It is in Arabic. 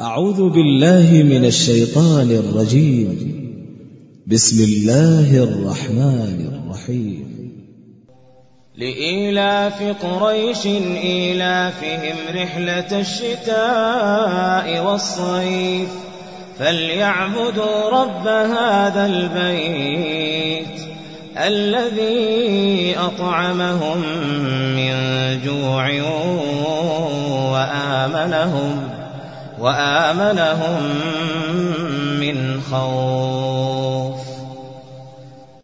أعوذ بالله من الشيطان الرجيم. بسم الله الرحمن الرحيم. لإيلاف قريش إيلافهم رحلة الشتاء والصيف فليعبدوا رب هذا البيت الذي أطعمهم من جوع وآمنهم من خوف.